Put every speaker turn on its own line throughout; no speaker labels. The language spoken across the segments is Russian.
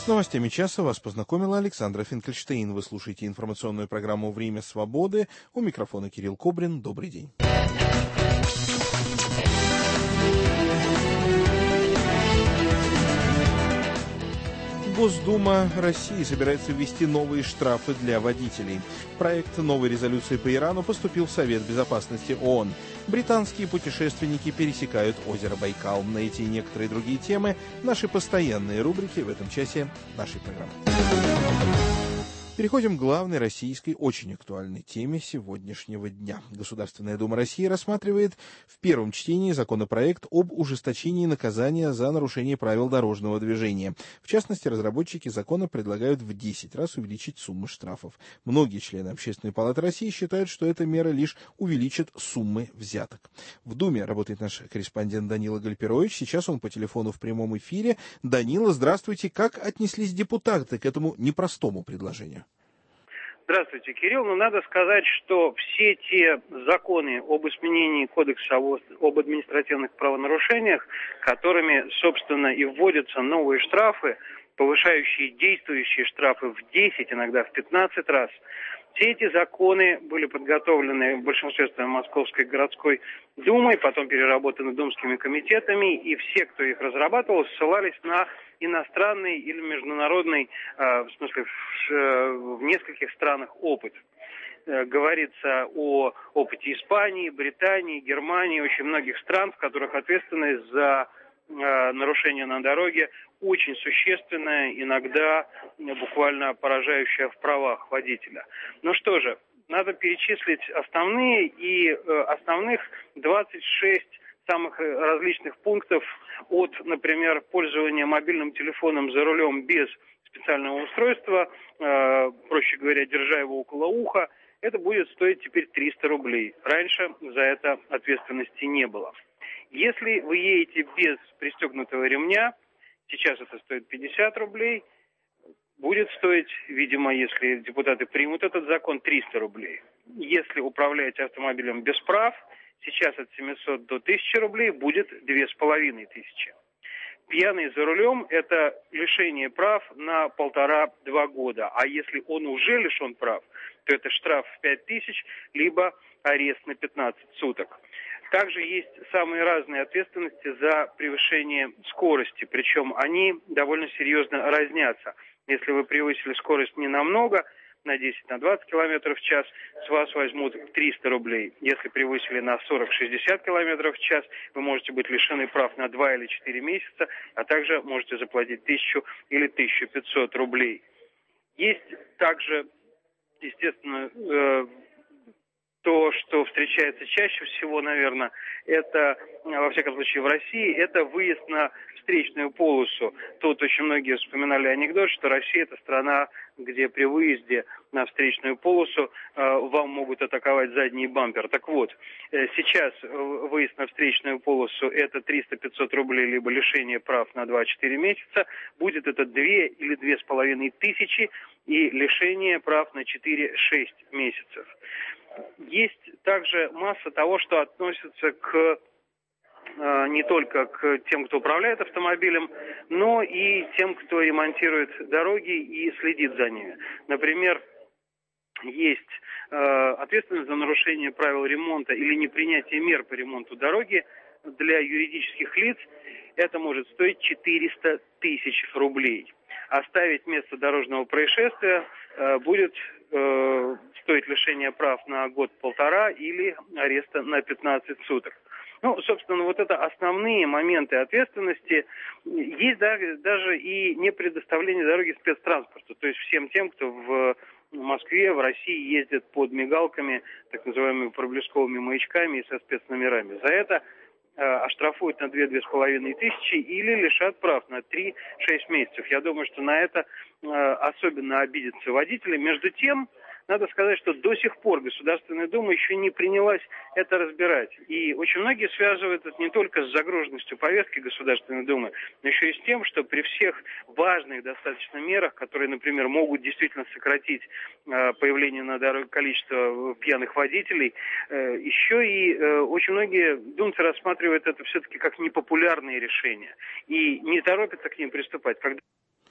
новостями часа вас познакомила Александра Финкельштейн. Вы слушаете информационную программу «Время свободы». У микрофона Кирилл Кобрин. Добрый день. Госдума России собирается ввести новые штрафы для водителей. Проект новой резолюции по Ирану поступил в Совет Безопасности ООН. Британские путешественники пересекают озеро Байкал. На эти и некоторые другие темы наши постоянные рубрики в этом часе нашей программы. Переходим к главной российской, очень актуальной теме сегодняшнего дня. Государственная Дума России рассматривает в первом чтении законопроект об ужесточении наказания за нарушение правил дорожного движения. В частности, разработчики закона предлагают в 10 раз увеличить суммы штрафов. Многие члены Общественной палаты России считают, что эта мера лишь увеличит суммы взяток. В Думе работает наш корреспондент Данила Гальперович. Сейчас он по телефону в прямом эфире. Данила, здравствуйте. Как отнеслись депутаты к этому непростому предложению?
Здравствуйте, Кирилл. Надо сказать, что все те законы об изменении Кодекса об административных правонарушениях, которыми, собственно, и вводятся новые штрафы, повышающие действующие штрафы в 10, иногда в 15 раз, все эти законы были подготовлены в большинстве Московской городской думой, потом переработаны думскими комитетами, и все, кто их разрабатывал, ссылались на иностранный или международный, в смысле, в нескольких странах опыт. Говорится о опыте Испании, Британии, Германии, очень многих стран, в которых ответственность за нарушение на дороге очень существенная, иногда буквально поражающая в правах водителя. Ну что же, надо перечислить основные, и основных 26 самых различных пунктов от, например, пользования мобильным телефоном за рулем без специального устройства, проще говоря, держа его около уха, это будет стоить теперь 300 рублей. Раньше за это ответственности не было. Если вы едете без пристегнутого ремня, сейчас это стоит 50 рублей, будет стоить, видимо, если депутаты примут этот закон, 300 рублей. Если управляете автомобилем без прав, сейчас от 700 до 1000 рублей будет 2500. Пьяный за рулем – это лишение прав на 1,5-2 года. А если он уже лишен прав, то это штраф в 5000, либо арест на 15 суток. Также есть самые разные ответственности за превышение скорости, причем они довольно серьезно разнятся. Если вы превысили скорость не намного, на 10-20 км в час, с вас возьмут 300 рублей. Если превысили на 40-60 км в час, вы можете быть лишены прав на 2 или 4 месяца, а также можете заплатить 1000 или 1500 рублей. Есть также, естественно, то, что встречается чаще всего, наверное, это, во всяком случае, в России, это выезд на встречную полосу. Тут очень многие вспоминали анекдот, что Россия – это страна, где при выезде на встречную полосу вам могут атаковать задний бампер. Так вот, сейчас выезд на встречную полосу – это 300-500 рублей, либо лишение прав на 2-4 месяца. Будет это 2 или 2500 и лишение прав на 4-6 месяцев. Есть также масса того, что относится к не только к тем, кто управляет автомобилем, но и тем, кто ремонтирует дороги и следит за ними. Например, есть ответственность за нарушение правил ремонта или непринятие мер по ремонту дороги для юридических лиц. Это может стоить 400 тысяч рублей. Оставить место дорожного происшествия будет стоить лишение прав на год-полтора или ареста на 15 суток. Собственно, вот это основные моменты ответственности. Есть даже и не предоставление дороги спецтранспорту. То есть всем тем, кто в Москве, в России ездит под мигалками, так называемыми проблесковыми маячками и со спецномерами. За это оштрафуют на 2-2,5 тысячи или лишат прав на 3-6 месяцев. Я думаю, что на это особенно обидятся водители. Между тем, надо сказать, что до сих пор Государственная Дума еще не принялась это разбирать. И очень многие связывают это не только с загруженностью повестки Государственной Думы, но еще и с тем, что при всех важных достаточно мерах, которые, например, могут действительно сократить появление на дороге количества пьяных водителей, еще и очень многие думцы рассматривают это все-таки как непопулярные решения и не торопятся к ним приступать.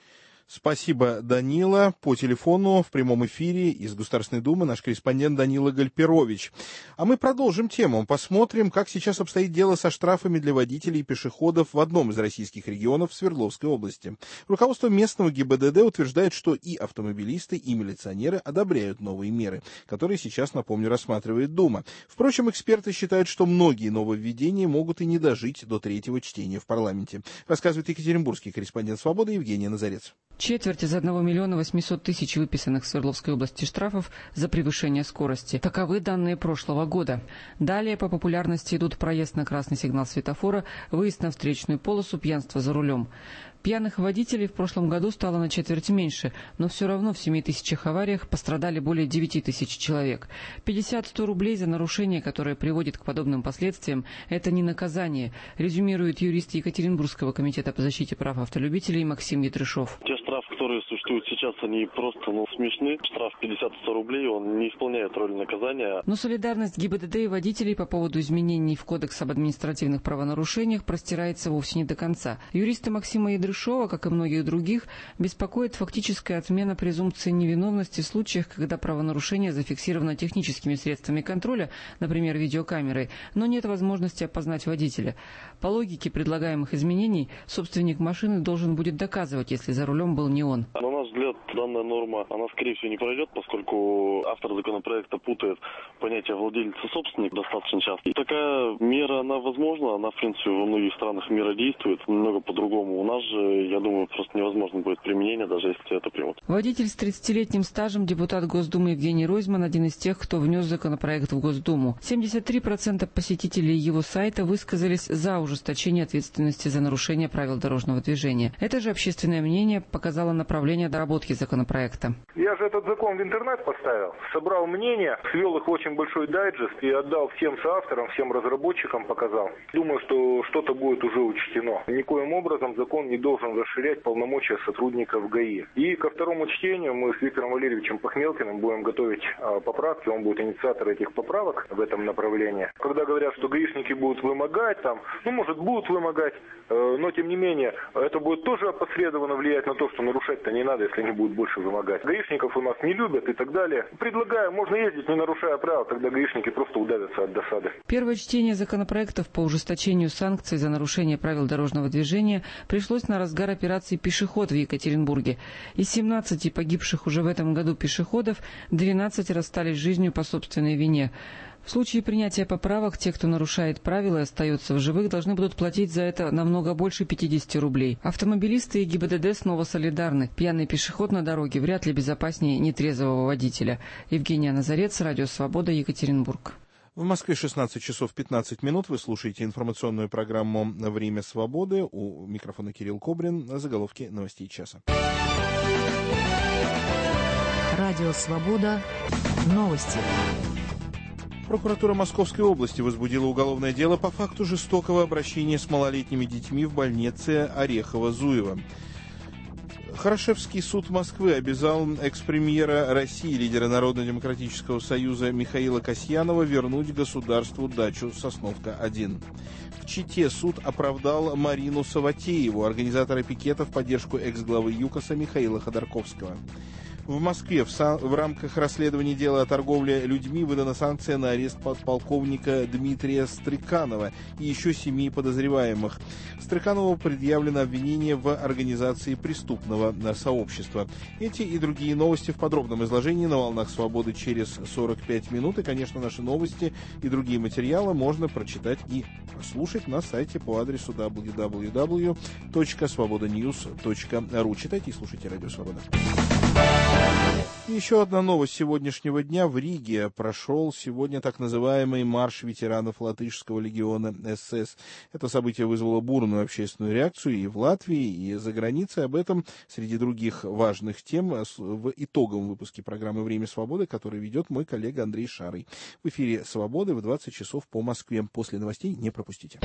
Спасибо, Данила. По телефону в прямом эфире из Государственной Думы наш корреспондент Данила Гальперович. А мы продолжим тему. Посмотрим, как сейчас обстоит дело со штрафами для водителей и пешеходов в одном из российских регионов Свердловской области. Руководство местного ГИБДД утверждает, что и автомобилисты, и милиционеры одобряют новые меры, которые сейчас, напомню, рассматривает Дума. Впрочем, эксперты считают, что многие нововведения могут и не дожить до третьего чтения в парламенте. Рассказывает екатеринбургский корреспондент «Свободы» Евгения Назарец.
Четверть из 1 800 000 выписанных в Свердловской области штрафов за превышение скорости. Таковы данные прошлого года. Далее по популярности идут проезд на красный сигнал светофора, выезд на встречную полосу, пьянство за рулем. Пьяных водителей в прошлом году стало на четверть меньше, но все равно в 7 тысячах авариях пострадали более 9 тысяч человек. 50-100 рублей за нарушение, которое приводит к подобным последствиям, это не наказание, резюмирует юрист Екатеринбургского комитета по защите прав автолюбителей Максим Ятрышов.
Те штрафы, которые существуют сейчас, они просто смешны. Штраф 50-100 рублей, он не исполняет роль наказания.
Но солидарность ГИБДД и водителей по поводу изменений в Кодекс об административных правонарушениях простирается вовсе не до конца. Юриста Максима Ятрышова, как и многих других, беспокоит фактическая отмена презумпции невиновности в случаях, когда правонарушение зафиксировано техническими средствами контроля, например, видеокамерой, но нет возможности опознать водителя. По логике предлагаемых изменений, собственник машины должен будет доказывать, если за рулем был не он.
На наш взгляд, данная норма, она, скорее всего, не пройдет, поскольку автор законопроекта путает понятие владелец и собственник достаточно часто. И такая мера, она возможна, она, в принципе, во многих странах мира действует немного по-другому. У нас же, я думаю, просто невозможно будет применение, даже если это примут.
Водитель с 30-летним стажем, депутат Госдумы Евгений Ройзман, один из тех, кто внес законопроект в Госдуму. 73% посетителей его сайта высказались за ужесточение ответственности за нарушение правил дорожного движения. Это же общественное мнение показало направление доработки законопроекта.
Я же этот закон в интернет поставил, собрал мнения, свел их в очень большой дайджест и отдал всем соавторам, всем разработчикам показал. Думаю, что что-то будет уже учтено. Никоим образом закон не должен расширять полномочия сотрудников ГАИ. И ко второму чтению мы с Виктором Валерьевичем Пахмелкиным будем готовить поправки. Он будет инициатор этих поправок в этом направлении. Когда говорят, что гаишники будут вымогать, может будут вымогать, но тем не менее, это будет тоже опосредованно влиять на то, что нарушать-то не надо, если они будут больше вымогать. Гаишников у нас не любят и так далее. Предлагаю, можно ездить, не нарушая правил, тогда гаишники просто удавятся от досады.
Первое чтение законопроектов по ужесточению санкций за нарушение правил дорожного движения пришлось на разгар операции «Пешеход» в Екатеринбурге. Из 17 погибших уже в этом году пешеходов 12 расстались с жизнью по собственной вине. В случае принятия поправок, те, кто нарушает правила и остается в живых, должны будут платить за это намного больше 50 рублей. Автомобилисты и ГИБДД снова солидарны. Пьяный пешеход на дороге вряд ли безопаснее нетрезвого водителя. Евгения Назарец, Радио Свобода, Екатеринбург.
В Москве 16 часов 15 минут. Вы слушаете информационную программу «Время свободы». У микрофона Кирилл Кобрин. Заголовки новостей часа.
Радио Свобода. Новости.
Прокуратура Московской области возбудила уголовное дело по факту жестокого обращения с малолетними детьми в больнице Орехово-Зуево. Хорошевский суд Москвы обязал экс-премьера России, лидера Народно-демократического союза Михаила Касьянова, вернуть государству дачу Сосновка-1. В Чите суд оправдал Марину Саватееву, организатора пикета в поддержку экс-главы ЮКОСа Михаила Ходорковского. В Москве в рамках расследования дела о торговле людьми выдана санкция на арест подполковника Дмитрия Стрыканова и еще 7 подозреваемых. Стрыканову предъявлено обвинение в организации преступного сообщества. Эти и другие новости в подробном изложении на «Волнах Свободы» через 45 минут. И, конечно, наши новости и другие материалы можно прочитать и послушать на сайте по адресу www.svobodanews.ru. Читайте и слушайте Радио Свобода. Еще одна новость сегодняшнего дня. В Риге прошел сегодня так называемый марш ветеранов Латышского легиона СС. Это событие вызвало бурную общественную реакцию и в Латвии, и за границей. Об этом, среди других важных тем, в итоговом выпуске программы «Время свободы», который ведет мой коллега Андрей Шарый. В эфире «Свободы» в 20 часов по Москве. После новостей не пропустите.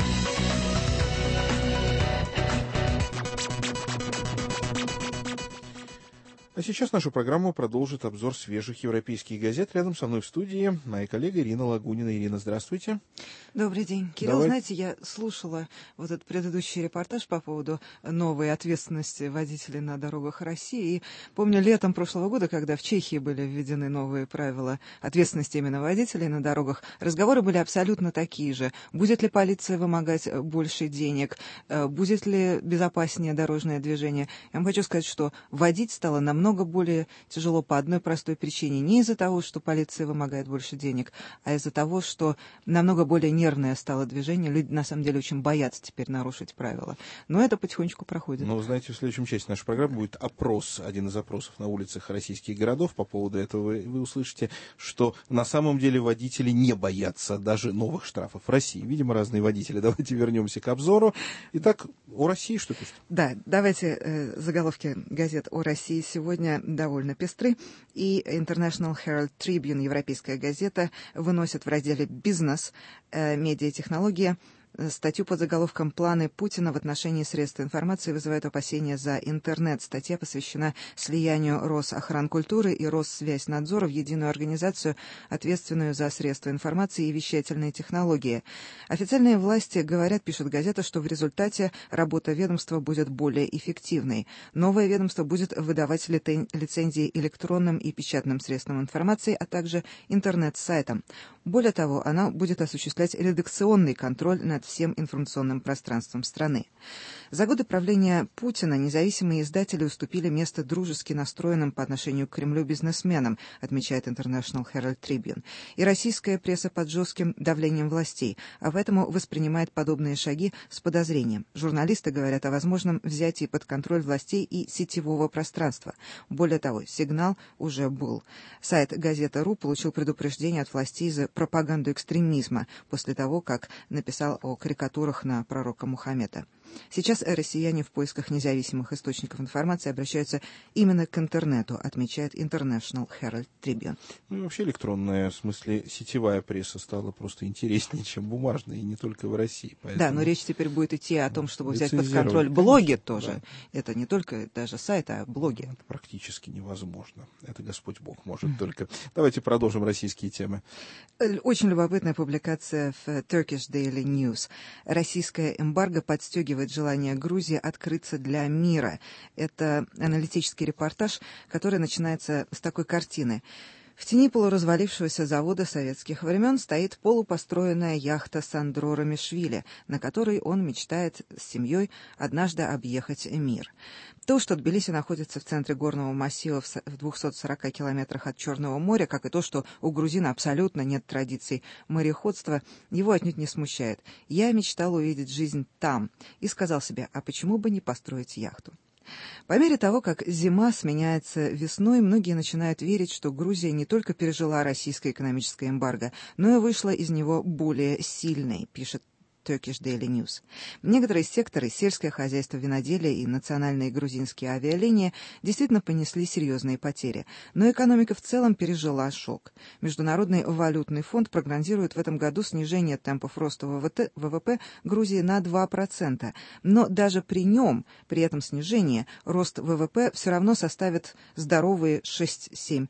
А сейчас нашу программу продолжит обзор свежих европейских газет. Рядом со мной в студии моя коллега Ирина Лагунина. Ирина, здравствуйте.
Добрый день. Кирилл, знаете, я слушала вот этот предыдущий репортаж по поводу новой ответственности водителей на дорогах России. И помню, летом прошлого года, когда в Чехии были введены новые правила ответственности именно водителей на дорогах, разговоры были абсолютно такие же. Будет ли полиция вымогать больше денег? Будет ли безопаснее дорожное движение? Я вам хочу сказать, что водить стало намного более тяжело по одной простой причине. Не из-за того, что полиция вымогает больше денег, а из-за того, что намного более нервное стало движение. Люди, на самом деле, очень боятся теперь нарушить правила. Но это потихонечку проходит.
Ну, знаете, в следующем части нашей программы будет опрос, один из опросов на улицах российских городов. По поводу этого вы услышите, что на самом деле водители не боятся даже новых штрафов в России. Видимо, разные водители. Давайте вернемся к обзору. Итак, о России что пишут?
Да, давайте заголовки газет о России сегодня довольно пестры. И International Herald Tribune, европейская газета, выносит в разделе «Бизнес», «Медиатехнология» статью под заголовком «Планы Путина в отношении средств информации вызывают опасения за интернет». Статья посвящена слиянию Росохранкультуры и Россвязьнадзора в единую организацию, ответственную за средства информации и вещательные технологии. Официальные власти говорят, пишет газета, что в результате работа ведомства будет более эффективной. Новое ведомство будет выдавать лицензии электронным и печатным средствам информации, а также интернет-сайтам. Более того, она будет осуществлять редакционный контроль над всем информационным пространством страны. За годы правления Путина независимые издатели уступили место дружески настроенным по отношению к Кремлю бизнесменам, отмечает International Herald Tribune. И российская пресса под жестким давлением властей, а поэтому воспринимает подобные шаги с подозрением. Журналисты говорят о возможном взятии под контроль властей и сетевого пространства. Более того, сигнал уже был. Сайт «Газета.ру» получил предупреждение от властей за пропаганду экстремизма после того, как написал о карикатурах на пророка Мухаммеда. Сейчас россияне в поисках независимых источников информации обращаются именно к интернету, отмечает International Herald Tribune.
Ну, вообще электронная, в смысле сетевая пресса стала просто интереснее, чем бумажная, и не только в России. Поэтому...
Да, но речь теперь будет идти о том, чтобы взять под контроль блоги тоже. Да. Это не только даже сайт, а блоги.
Это практически невозможно. Это Господь Бог может только. Давайте продолжим российские темы.
Очень любопытная публикация в Turkish Daily News. Российская эмбарго подстегивает желание Грузии открыться для мира. Это аналитический репортаж, который начинается с такой картины. В тени полуразвалившегося завода советских времен стоит полупостроенная яхта Сандро Ромишвили, на которой он мечтает с семьей однажды объехать мир. То, что Тбилиси находится в центре горного массива в 240 километрах от Черного моря, как и то, что у грузин абсолютно нет традиций мореходства, его отнюдь не смущает. Я мечтал увидеть жизнь там и сказал себе, а почему бы не построить яхту? По мере того, как зима сменяется весной, многие начинают верить, что Грузия не только пережила российское экономическое эмбарго, но и вышла из него более сильной, пишет Turkish Daily News. Некоторые секторы, сельское хозяйство, виноделие и национальные грузинские авиалинии действительно понесли серьезные потери, но экономика в целом пережила шок. Международный валютный фонд прогнозирует в этом году снижение темпов роста ВВП Грузии на 2%, но даже при этом снижении, рост ВВП все равно составит здоровые 6-7%.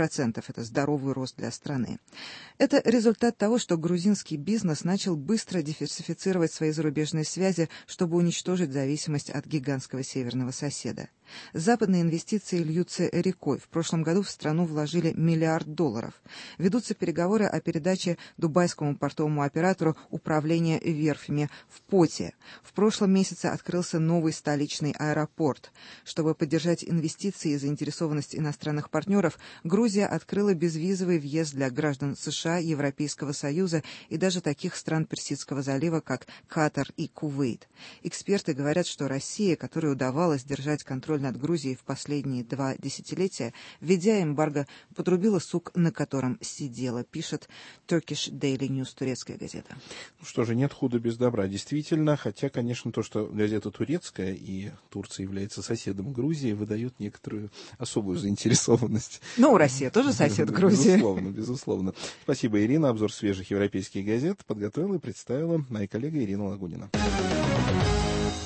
Это здоровый рост для страны. Это результат того, что грузинский бизнес начал быстро диверсифицировать свои зарубежные связи, чтобы уничтожить зависимость от гигантского северного соседа. Западные инвестиции льются рекой. В прошлом году в страну вложили $1 миллиард. Ведутся переговоры о передаче дубайскому портовому оператору управления верфями в Поте. В прошлом месяце открылся новый столичный аэропорт. Чтобы поддержать инвестиции и заинтересованность иностранных партнеров, Грузия открыла безвизовый въезд для граждан США, Европейского Союза и даже таких стран Персидского залива, как Катар и Кувейт. Эксперты говорят, что Россия, которой удавалось держать контроль над Грузией в последние 2 десятилетия, введя эмбарго, подрубила сук, на котором сидела, пишет Turkish Daily News, турецкая газета.
Ну что же, нет худа без добра, действительно, хотя, конечно, то, что газета турецкая и Турция является соседом Грузии, выдает некоторую особую заинтересованность.
Ну, Россия тоже сосед Грузии.
Безусловно, безусловно. Спасибо, Ирина. Обзор свежих европейских газет подготовила и представила моя коллега Ирина Лагунина.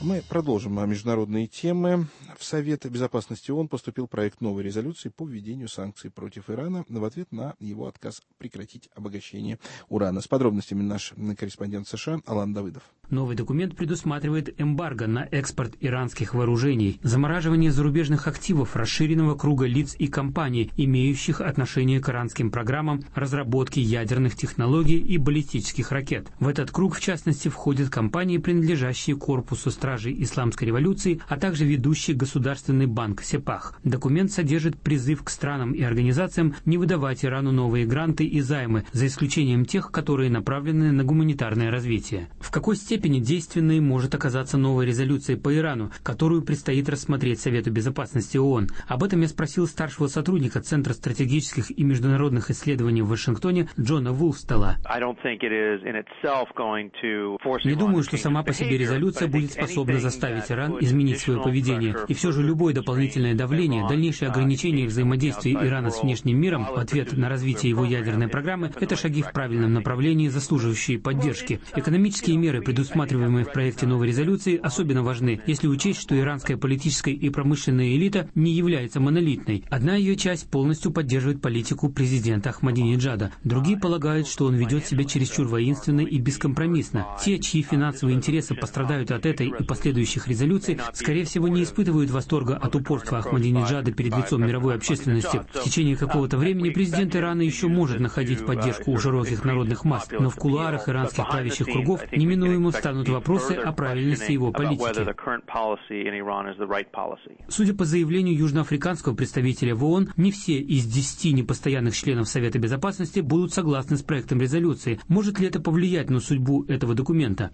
Мы продолжим международные темы. В Совет Безопасности ООН поступил проект новой резолюции по введению санкций против Ирана в ответ на его отказ прекратить обогащение урана. С подробностями наш корреспондент США Алан Давыдов.
Новый документ предусматривает эмбарго на экспорт иранских вооружений, замораживание зарубежных активов расширенного круга лиц и компаний, имеющих отношение к иранским программам разработки ядерных технологий и баллистических ракет. В этот круг, в частности, входят компании, принадлежащие корпусу стражей исламской революции, а также ведущий государственный банк Сепах. Документ содержит призыв к странам и организациям не выдавать Ирану новые гранты и займы, за исключением тех, которые направлены на гуманитарное развитие. В какой степени действенной может оказаться новая резолюция по Ирану, которую предстоит рассмотреть Совету Безопасности ООН? Об этом я спросил старшего сотрудника Центра стратегических и международных исследований в Вашингтоне Джона Вулфстелла. Не думаю, что сама по себе резолюция будет способна заставить Иран изменить свое поведение. И все же любое дополнительное давление, дальнейшее ограничение взаимодействия Ирана с внешним миром в ответ на развитие его ядерной программы – это шаги в правильном направлении, заслуживающие поддержки. Экономические меры, предусматриваемые в проекте новой резолюции, особенно важны, если учесть, что иранская политическая и промышленная элита не является монолитной. Одна ее часть полностью поддерживает политику президента Ахмадинеджада. Другие полагают, что он ведет себя чересчур воинственно и бескомпромиссно. Те, чьи финансовые интересы пострадают от этой и последующих резолюций, скорее всего, не испытывают восторга от упорства Ахмадинеджада перед лицом мировой общественности. В течение какого-то времени президент Ирана еще может находить поддержку у широких народных масс, но в кулуарах иранских правящих кругов неминуемо встанут вопросы о правильности его политики. Судя по заявлению южноафриканского представителя в ООН, не все из 10 непостоянных членов Совета Безопасности будут согласны с проектом резолюции. Может ли это повлиять на судьбу этого документа?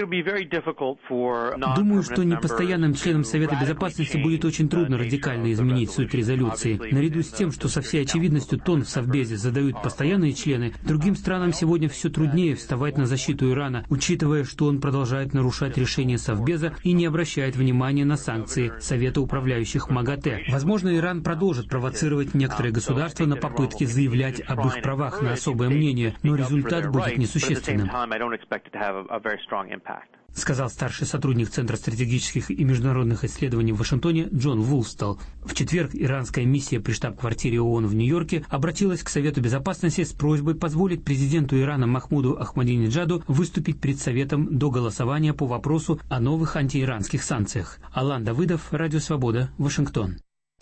Думаю, что непостоянным членам Совета Безопасности будет очень трудно радикально изменить суть резолюции. Наряду с тем, что со всей очевидностью тон в Совбезе задают постоянные члены, другим странам сегодня все труднее вставать на защиту Ирана, учитывая, что он продолжает нарушать решения Совбеза и не обращает внимания на санкции Совета управляющих МАГАТЭ. Возможно, Иран продолжит провоцировать некоторые государства на попытки заявлять об их правах на особое мнение, но результат будет несущественным, сказал старший сотрудник Центра стратегических и международных исследований в Вашингтоне Джон Вулфстелл. В четверг иранская миссия при штаб-квартире ООН в Нью-Йорке обратилась к Совету Безопасности с просьбой позволить президенту Ирана Махмуду Ахмадинеджаду выступить перед Советом до голосования по вопросу о новых антииранских санкциях. Алан Давыдов, Радио Свобода, Вашингтон.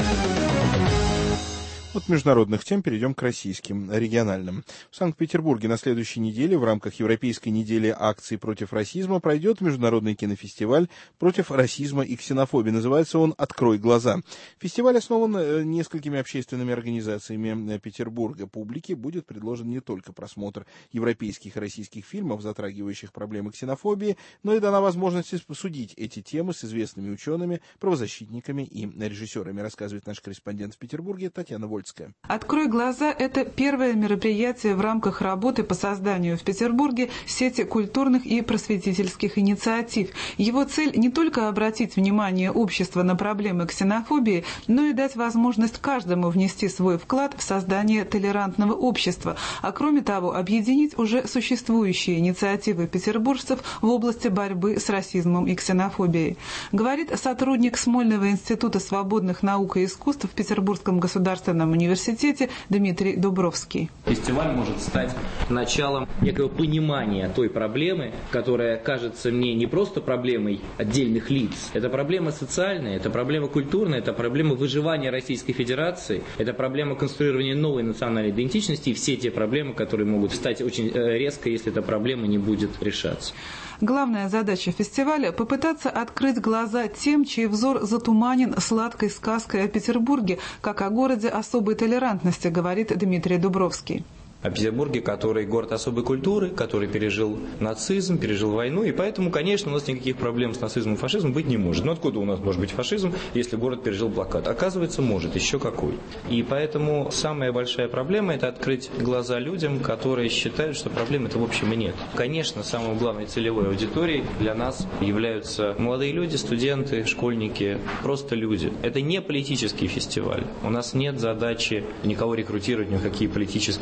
От международных тем перейдем к российским, региональным. В Санкт-Петербурге на следующей неделе в рамках Европейской недели акций против расизма пройдет международный кинофестиваль против расизма и ксенофобии. Называется он «Открой глаза». Фестиваль основан несколькими общественными организациями Петербурга. Публике будет предложен не только просмотр европейских и российских фильмов, затрагивающих проблемы ксенофобии, но и дана возможность обсудить эти темы с известными учеными, правозащитниками и режиссерами, рассказывает наш корреспондент в Петербурге Татьяна Вольская.
«Открой глаза» — это первое мероприятие в рамках работы по созданию в Петербурге сети культурных и просветительских инициатив. Его цель не только обратить внимание общества на проблемы ксенофобии, но и дать возможность каждому внести свой вклад в создание толерантного общества, а кроме того объединить уже существующие инициативы петербуржцев в области борьбы с расизмом и ксенофобией. Говорит сотрудник Смольного института свободных наук и искусств в Петербургском государственном университете Дмитрий Дубровский.
Фестиваль может стать началом некого понимания той проблемы, которая кажется мне не просто проблемой отдельных лиц. Это проблема социальная, это проблема культурная, это проблема выживания Российской Федерации, это проблема конструирования новой национальной идентичности и все те проблемы, которые могут встать очень резко, если эта проблема не будет решаться.
Главная задача фестиваля – попытаться открыть глаза тем, чей взор затуманен сладкой сказкой о Петербурге, как о городе особой толерантности, говорит Дмитрий Дубровский.
О Петербурге, который город особой культуры, который пережил нацизм, пережил войну, и поэтому, конечно, у нас никаких проблем с нацизмом и фашизмом быть не может. Но откуда у нас может быть фашизм, если город пережил блокаду? Оказывается, может, еще какой. И поэтому самая большая проблема – это открыть глаза людям, которые считают, что проблемы-то в общем и нет. Конечно, самой главной целевой аудиторией для нас являются молодые люди, студенты, школьники, просто люди. Это не политический фестиваль. У нас нет задачи никого рекрутировать, ни в какие политические и другие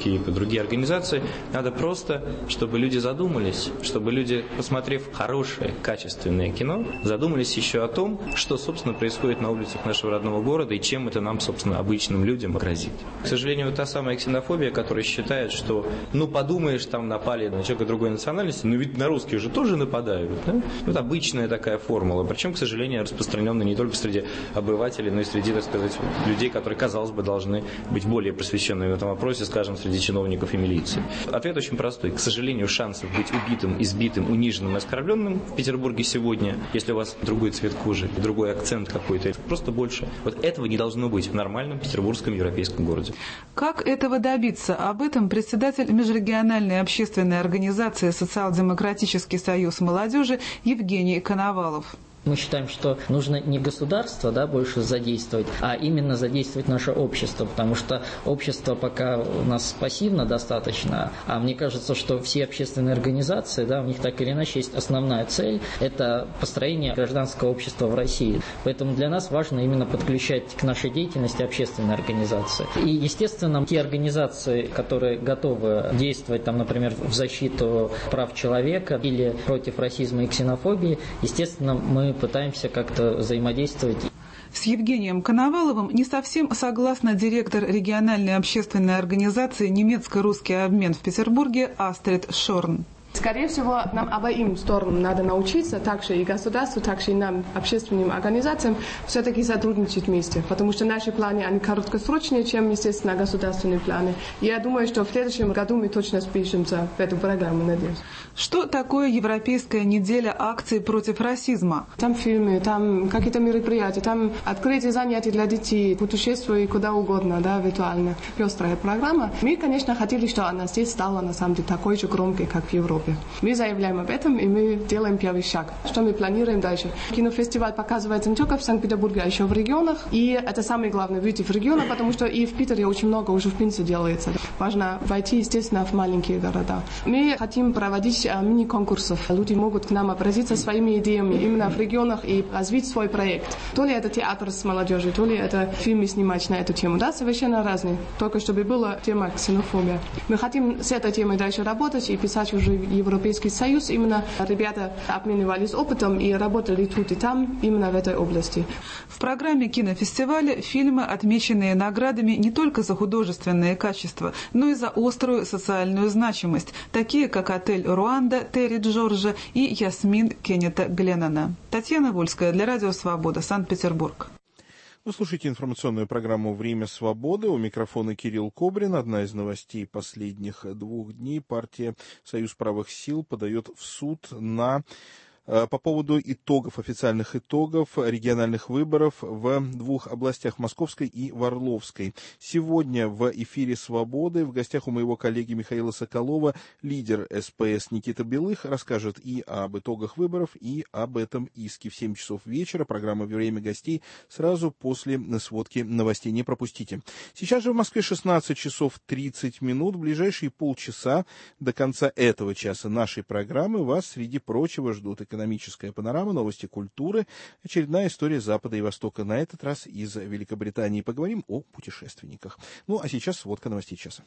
другие организации. Надо просто, чтобы люди задумались, чтобы люди, посмотрев хорошее, качественное кино, задумались еще о том, что, собственно, происходит на улицах нашего родного города и чем это нам, собственно, обычным людям грозит. К сожалению, вот та самая ксенофобия, которая считает, что, подумаешь, там напали на человека другой национальности, но ведь на русских же тоже нападают. Да? Вот обычная такая формула, причем, к сожалению, распространенная не только среди обывателей, но и среди, так сказать, людей, которые, казалось бы, должны быть более просвещенными в этом вопросе, скажем, среди чиновников и милиции. Ответ очень простой. К сожалению, шансов быть убитым, избитым, униженным и оскорбленным в Петербурге сегодня, если у вас другой цвет кожи, другой акцент какой-то, просто больше. Вот этого не должно быть в нормальном петербургском европейском городе.
Как этого добиться? Об этом председатель межрегиональной общественной организации «Социал-демократический союз молодежи» Евгений Коновалов.
Мы считаем, что нужно не государство больше задействовать, а именно задействовать наше общество, потому что общество пока у нас пассивно достаточно, а мне кажется, что все общественные организации, у них так или иначе есть основная цель – это построение гражданского общества в России. Поэтому для нас важно именно подключать к нашей деятельности общественные организации. И, естественно, те организации, которые готовы действовать, например, в защиту прав человека или против расизма и ксенофобии, естественно, мы пытаемся как-то взаимодействовать.
С Евгением Коноваловым не совсем согласна директор региональной общественной организации «Немецко-русский обмен» в Петербурге Астрид Шорн.
Скорее всего, нам обоим сторонам надо научиться, также и государству, также и нам, общественным организациям, все-таки сотрудничать вместе. Потому что наши планы, они короткосрочнее, чем, естественно, государственные планы. И я думаю, что в следующем году мы точно впишемся в эту программу, надеюсь.
Что такое Европейская неделя акций против расизма?
Там фильмы, там какие-то мероприятия, там открытие занятий для детей, путешествия куда угодно, виртуально. Пестрая программа. Мы, конечно, хотели, чтобы она здесь стала, на самом деле, такой же громкой, как в Европе. Мы заявляем об этом, и мы делаем первый шаг. Что мы планируем дальше? Кинофестиваль показывается не только в Санкт-Петербурге, а еще в регионах. И это самое главное, выйти в регионы, потому что и в Питере очень много уже в принципе делается. Важно войти, естественно, в маленькие города. Мы хотим проводить мини-конкурсов. Люди могут к нам обратиться своими идеями именно в регионах и развить свой проект. То ли это театр с молодежью, то ли это фильмы снимать на эту тему. Совершенно разные. Только чтобы была тема ксенофобия. Мы хотим с этой темой дальше работать и писать уже Европейский Союз. Именно ребята обменивались опытом и работали тут и там, именно в этой области.
В программе кинофестиваля фильмы, отмеченные наградами не только за художественное качество, но и за острую социальную значимость, такие как «Отель Руанда» Терри Джорджа и «Ясмин» Кеннета Гленнона. Татьяна Вольская для Радио Свобода, Санкт-Петербург.
Вы слушаете информационную программу «Время свободы». У микрофона Кирилл Кобрин. Одна из новостей последних 2 дней. Партия «Союз правых сил» подает в суд по поводу официальных итогов региональных выборов в 2 областях, Московской и в Орловской. Сегодня в эфире «Свободы» в гостях у моего коллеги Михаила Соколова лидер СПС Никита Белых расскажет и об итогах выборов, и об этом иске. В 7 часов вечера программа «Время гостей» сразу после сводки новостей. Не пропустите. Сейчас же в Москве 16 часов 30 минут. В ближайшие полчаса до конца этого часа нашей программы вас, среди прочего, ждут экономическая панорама, новости культуры, очередная история Запада и Востока. На этот раз из Великобритании. Поговорим о путешественниках. А сейчас сводка новостей часа.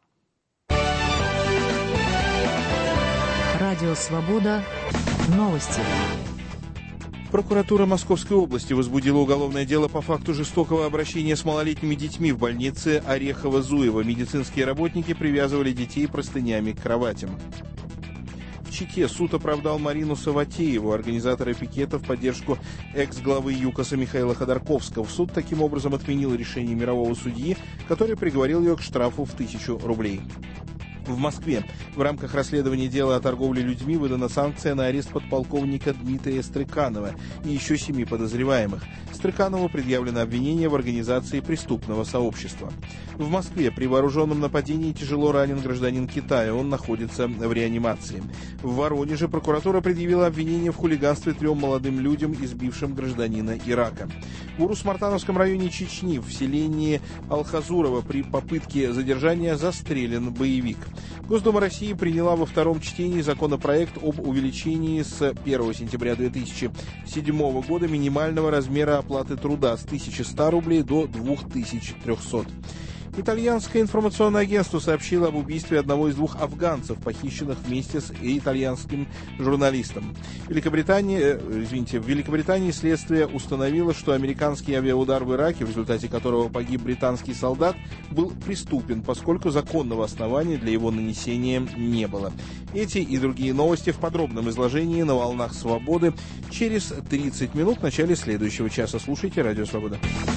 Радио «Свобода». Новости.
Прокуратура Московской области возбудила уголовное дело по факту жестокого обращения с малолетними детьми в больнице Орехово-Зуево. Медицинские работники привязывали детей простынями к кроватям. В Чите суд оправдал Марину Саватееву, организатора пикета в поддержку экс-главы ЮКОСа Михаила Ходорковского. Суд таким образом отменил решение мирового судьи, который приговорил ее к штрафу в 1000 рублей. В Москве в рамках расследования дела о торговле людьми выдана санкция на арест подполковника Дмитрия Стрыканова и еще 7 подозреваемых. Стрыканову предъявлено обвинение в организации преступного сообщества. В Москве при вооруженном нападении тяжело ранен гражданин Китая. Он находится в реанимации. В Воронеже прокуратура предъявила обвинение в хулиганстве 3 молодым людям, избившим гражданина Ирака. В Урус-Мартановском районе Чечни в селении Алхазурово при попытке задержания застрелен боевик. Госдума России приняла во 2-м чтении законопроект об увеличении с 1 сентября 2007 года минимального размера оплаты труда с 1100 рублей до 2300. Итальянское информационное агентство сообщило об убийстве одного из двух афганцев, похищенных вместе с итальянским журналистом. В Великобритании следствие установило, что американский авиаудар в Ираке, в результате которого погиб британский солдат, был преступен, поскольку законного основания для его нанесения не было. Эти и другие новости в подробном изложении на «Волнах Свободы» через 30 минут в начале следующего часа. Слушайте «Радио Свобода».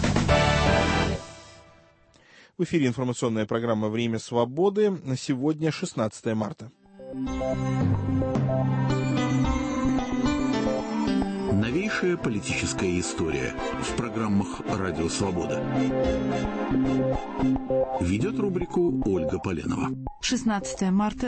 В эфире информационная программа «Время свободы». На сегодня 16 марта.
Новейшая политическая история в программах «Радио Свобода». Ведет рубрику Ольга Поленова.
16 марта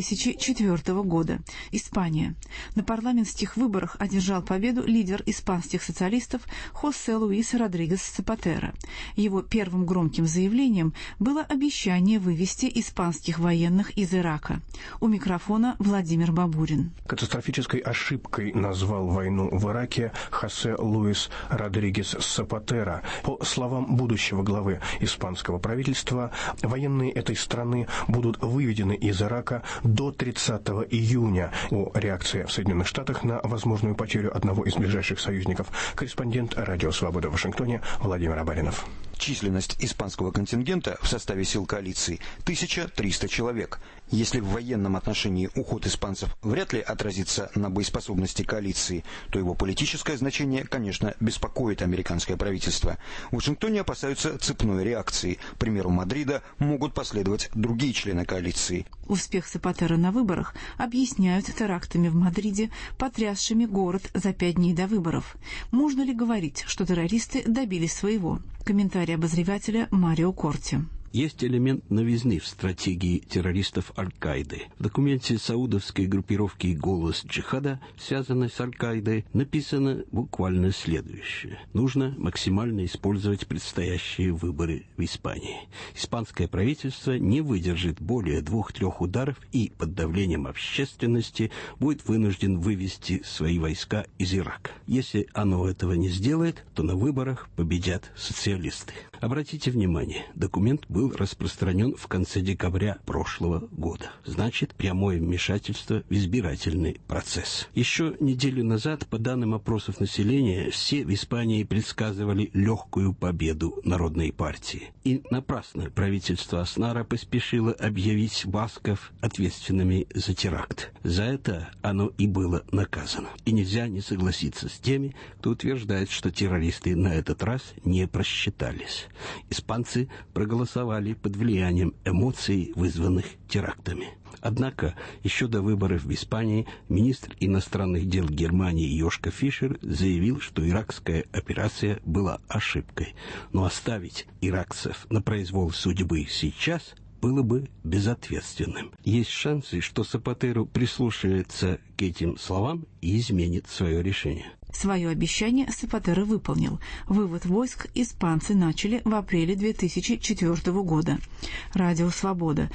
2004 года. Испания. На парламентских выборах одержал победу лидер испанских социалистов Хосе Луис Родригес Сапатера. Его первым громким заявлением было обещание вывести испанских военных из Ирака. У микрофона Владимир Бабурин.
Катастрофической ошибкой назвал войну в Ираке Хосе Луис Родригес Сапатера. По словам будущего главы испанского правительства, военные этой страны будут выведены из Ирака до 30 июня. О реакции в Соединенных Штатах на возможную потерю одного из ближайших союзников корреспондент «Радио Свобода» в Вашингтоне Владимир Абаринов.
Численность испанского контингента в составе сил коалиции 1300 человек. Если в военном отношении уход испанцев вряд ли отразится на боеспособности коалиции, то его политическое значение, конечно, беспокоит американское правительство. В Вашингтоне опасаются цепной реакции. К примеру Мадрида могут последовать другие члены коалиции.
Успех Сапатера на выборах объясняют терактами в Мадриде, потрясшими город за 5 дней до выборов. Можно ли говорить, что террористы добились своего? Комментарий обозревателя Марио Корти.
Есть элемент новизны в стратегии террористов Аль-Каиды. В документе саудовской группировки «Голос джихада», связанной с Аль-Каидой, написано буквально следующее. Нужно максимально использовать предстоящие выборы в Испании. Испанское правительство не выдержит более 2-3 ударов и под давлением общественности будет вынужден вывести свои войска из Ирака. Если оно этого не сделает, то на выборах победят социалисты. Обратите внимание, документ был распространен в конце декабря прошлого года. Значит, прямое вмешательство в избирательный процесс. Еще неделю назад, по данным опросов населения, все в Испании предсказывали легкую победу Народной партии. И напрасно правительство Аснара поспешило объявить басков ответственными за теракт. За это оно и было наказано. И нельзя не согласиться с теми, кто утверждает, что террористы на этот раз не просчитались. Испанцы проголосовали под влиянием эмоций, вызванных терактами. Однако, еще до выборов в Испании министр иностранных дел Германии Йошка Фишер заявил, что иракская операция была ошибкой. Но оставить иракцев на произвол судьбы сейчас было бы безответственным. Есть шансы, что Сапатеро прислушается к этим словам и изменит свое решение.
Свое обещание Сапатеро выполнил. Вывод войск испанцы начали в апреле 2004 года. Радио Свобода.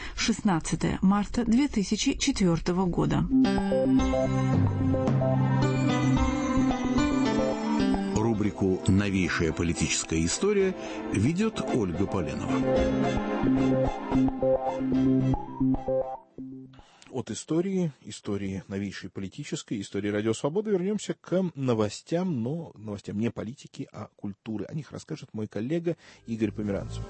16 марта 2004 года.
Рубрику «Новейшая политическая история» ведет Ольга Поленова.
От истории новейшей политической, истории Радио Свобода вернемся к новостям, но новостям не политики, а культуры. О них расскажет мой коллега Игорь Померанцев.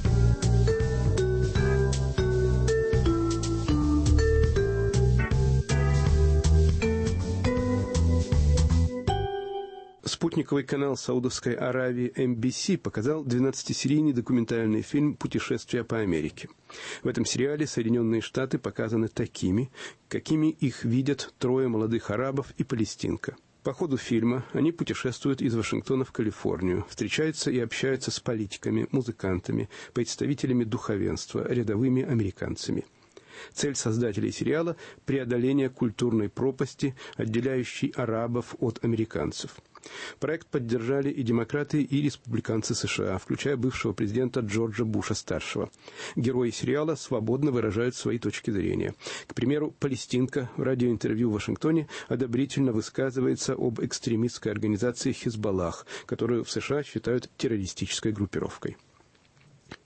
Спутниковый канал Саудовской Аравии MBC показал 12-серийный документальный фильм «Путешествие по Америке». В этом сериале Соединенные Штаты показаны такими, какими их видят 3 молодых арабов и палестинка. По ходу фильма они путешествуют из Вашингтона в Калифорнию, встречаются и общаются с политиками, музыкантами, представителями духовенства, рядовыми американцами. Цель создателей сериала – преодоление культурной пропасти, отделяющей арабов от американцев. Проект поддержали и демократы, и республиканцы США, включая бывшего президента Джорджа Буша-старшего. Герои сериала свободно выражают свои точки зрения. К примеру, палестинка в радиоинтервью в Вашингтоне одобрительно высказывается об экстремистской организации «Хизбаллах», которую в США считают террористической группировкой.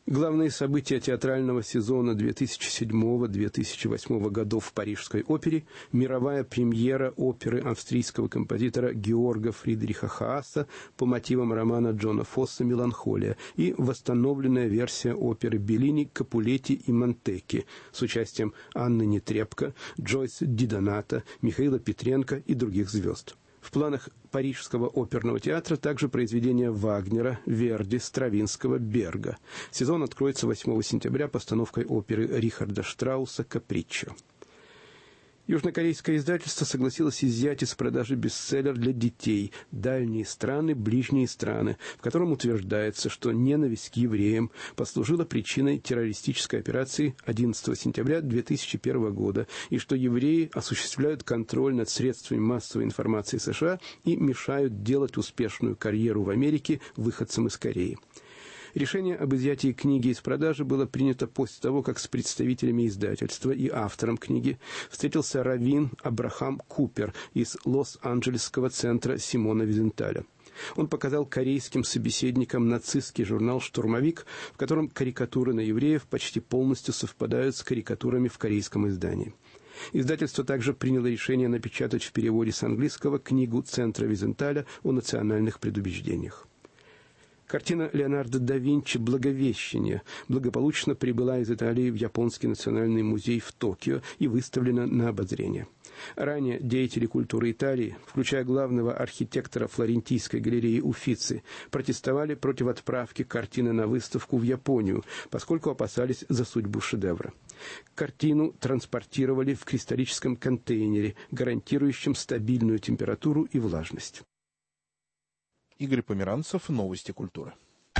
Главные события театрального сезона 2007-2008 годов в Парижской опере – мировая премьера оперы австрийского композитора Георга Фридриха Хааса по мотивам романа Джона Фосса «Меланхолия» и восстановленная версия оперы Беллини «Капулетти и Монтекки» с участием Анны Нетребко, Джойс Дидоната, Михаила Петренко и других звезд. В планах Парижского оперного театра также произведения Вагнера, Верди, Стравинского, Берга. Сезон откроется 8 сентября постановкой оперы Рихарда Штрауса «Каприччо». Южнокорейское издательство согласилось изъять из продажи бестселлер для детей «Дальние страны, ближние страны», в котором утверждается, что ненависть к евреям послужила причиной террористической операции 11 сентября 2001 года, и что евреи осуществляют контроль над средствами массовой информации США и мешают делать успешную карьеру в Америке выходцам из Кореи. Решение об изъятии книги из продажи было принято после того, как с представителями издательства и автором книги встретился раввин Абрахам Купер из Лос-Анджелесского центра Симона Визенталя. Он показал корейским собеседникам нацистский журнал «Штурмовик», в котором карикатуры на евреев почти полностью совпадают с карикатурами в корейском издании. Издательство также приняло решение напечатать в переводе с английского книгу Центра Визенталя о национальных предубеждениях. Картина Леонардо да Винчи «Благовещение» благополучно прибыла из Италии в Японский национальный музей в Токио и выставлена на обозрение. Ранее деятели культуры Италии, включая главного архитектора Флорентийской галереи Уффици, протестовали против отправки картины на выставку в Японию, поскольку опасались за судьбу шедевра. Картину транспортировали в кристаллическом контейнере, гарантирующем стабильную температуру и влажность.
Игорь Померанцев, новости культуры.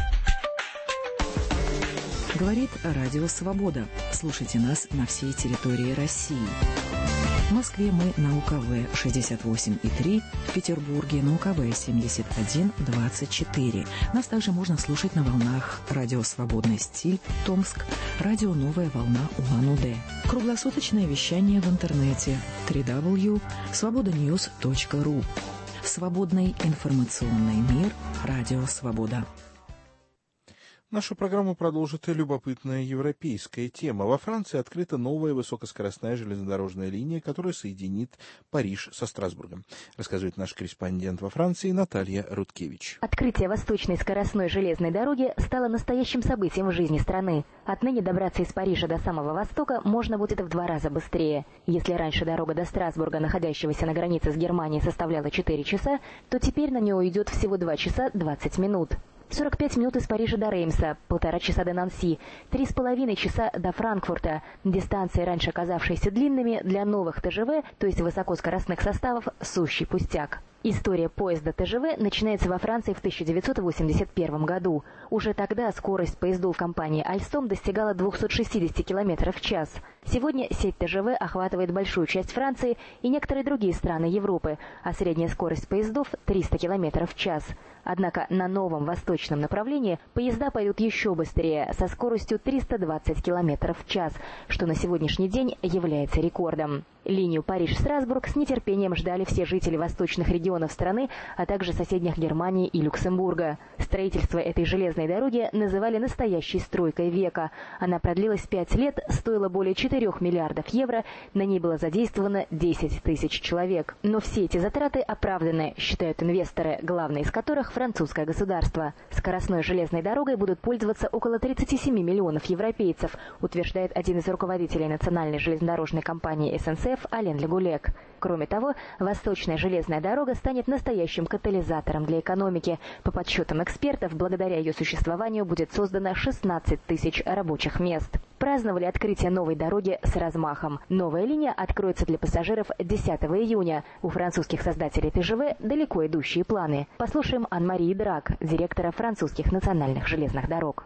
Говорит Радио Свобода. Слушайте нас на всей территории России. В Москве мы на УКВ 68,3, в Петербурге на УКВ 71,24. Нас также можно слушать на волнах Радио Свободный стиль, Томск, Радио Новая волна Улан-Удэ. Круглосуточное вещание в интернете www.svobodanews.ru. Свободный информационный мир. Радио Свобода.
Нашу программу продолжит любопытная европейская тема. Во Франции открыта новая высокоскоростная железнодорожная линия, которая соединит Париж со Страсбургом. Рассказывает наш корреспондент во Франции Наталья Рудкевич.
Открытие восточной скоростной железной дороги стало настоящим событием в жизни страны. Отныне добраться из Парижа до самого востока можно будет в 2 раза быстрее. Если раньше дорога до Страсбурга, находящегося на границе с Германией, составляла 4 часа, то теперь на нее уйдет всего 2 часа 20 минут. 45 минут из Парижа до Реймса, 1,5 часа до Нанси, 3,5 часа до Франкфурта. Дистанции, раньше казавшиеся длинными, для новых ТЖВ, то есть высокоскоростных составов, сущий пустяк. История поезда ТЖВ начинается во Франции в 1981 году. Уже тогда скорость поездов компании Alstom достигала 260 км в час. Сегодня сеть ТЖВ охватывает большую часть Франции и некоторые другие страны Европы, а средняя скорость поездов – 300 км в час. Однако на новом восточном направлении поезда пойдут еще быстрее, со скоростью 320 км в час, что на сегодняшний день является рекордом. Линию Париж-Страсбург с нетерпением ждали все жители восточных регионов страны, а также соседних Германии и Люксембурга. Строительство этой железной дороги называли настоящей стройкой века. Она продлилась 5 лет, стоила более 4 миллиардов евро, на ней было задействовано 10 тысяч человек. Но все эти затраты оправданы, считают инвесторы, главные из которых французское государство. Скоростной железной дорогой будут пользоваться около 37 миллионов европейцев, утверждает один из руководителей национальной железнодорожной компании СНСФ Ален Легулек. Кроме того, восточная железная дорога станет настоящим катализатором для экономики. По подсчетам экспертов, благодаря ее существованию будет создано 16 тысяч рабочих мест. Праздновали открытие новой дороги с размахом. Новая линия откроется для пассажиров 10 июня. У французских создателей ТЖВ далеко идущие планы. Послушаем Ан-Марии Драк, директора французских национальных железных дорог.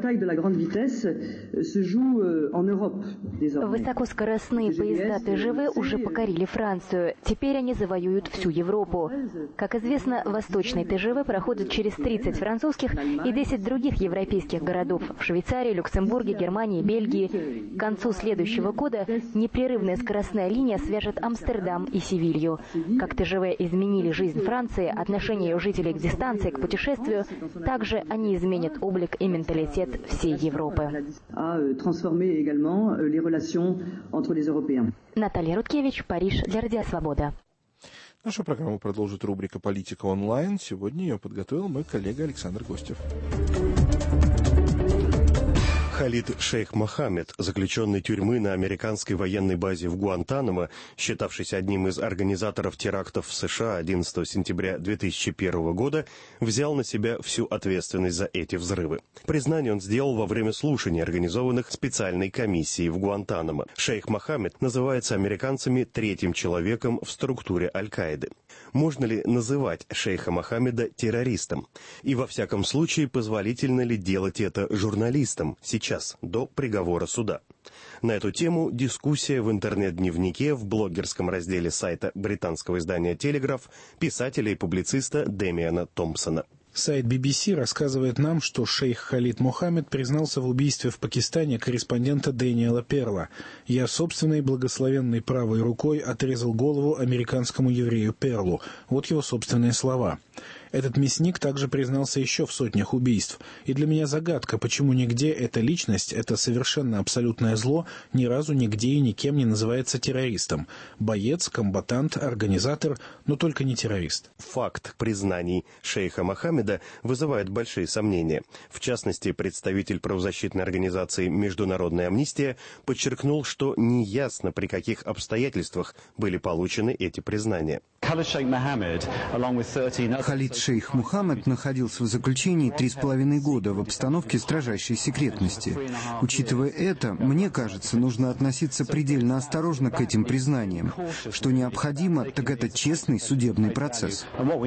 Высокоскоростные поезда ТЖВ уже покорили Францию. Теперь они завоюют всю Европу. Как известно, восточный ТЖВ проходит через 30 французских и 10 других европейских городов в Швейцарии, Люксембурге, Германии, Бельгии. К концу следующего года непрерывная скоростная линия свяжет Амстердам и Севилью. Как ТЖВ изменили жизнь Франции, отношение ее жителей к дистанции, к путешествию, также они изменят облик и менталитет приоритет всей Европы. Наталья Рудкевич, Париж, для Радио Свобода.
Нашу программу продолжит рубрика «Политика онлайн». Сегодня ее подготовил мой коллега Александр Гостев.
Халид Шейх Мохаммед, заключенный тюрьмы на американской военной базе в Гуантанамо, считавшийся одним из организаторов терактов в США 11 сентября 2001 года, взял на себя всю ответственность за эти взрывы. Признание он сделал во время слушаний, организованных специальной комиссией в Гуантанамо. Шейх Мохаммед называется американцами третьим человеком в структуре Аль-Каиды. Можно ли называть шейха Мохаммеда террористом? И во всяком случае, позволительно ли делать это журналистам сейчас, до приговора суда? На эту тему дискуссия в интернет-дневнике в блогерском разделе сайта британского издания «Телеграф» писателя и публициста Дэмиана Томпсона.
Сайт BBC рассказывает нам, что шейх Халид Мохаммед признался в убийстве в Пакистане корреспондента Дэниела Перла. «Я собственной благословенной правой рукой отрезал голову американскому еврею Перлу». Вот его собственные слова. Этот мясник также признался еще в сотнях убийств. И для меня загадка, почему нигде эта личность, это совершенно абсолютное зло, ни разу нигде и никем не называется террористом. Боец, комбатант, организатор, но только не террорист.
Факт признаний шейха Мохаммеда вызывает большие сомнения. В частности, представитель правозащитной организации «Международная амнистия» подчеркнул, что неясно, при каких обстоятельствах были получены эти признания.
Халид Шейх Мухаммед находился в заключении 3,5 года в обстановке строжайшей секретности. Учитывая это, мне кажется, нужно относиться предельно осторожно к этим признаниям. Что необходимо, так это честный судебный процесс.